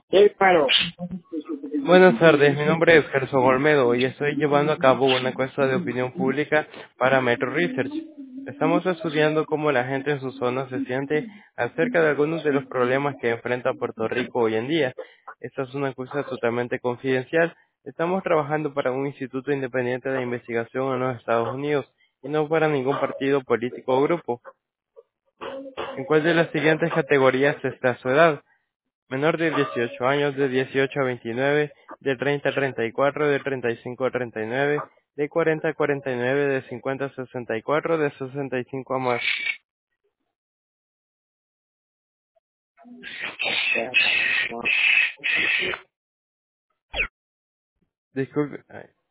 Sí, claro. Buenas tardes, mi nombre es Gerson Olmedo y estoy llevando a cabo una encuesta de opinión pública para Metro Research. Estamos estudiando cómo la gente en su zona se siente acerca de algunos de los problemas que enfrenta Puerto Rico hoy en día. Esta es una encuesta totalmente confidencial. Estamos trabajando para un instituto independiente de investigación en los Estados Unidos y no para ningún partido político o grupo. ¿En cuál de las siguientes categorías está su edad? Menor de 18 años, de 18 a 29, de 30 a 34, de 35 a 39, de 40 a 49, de 50 a 64, de 65 a más. Disculpe.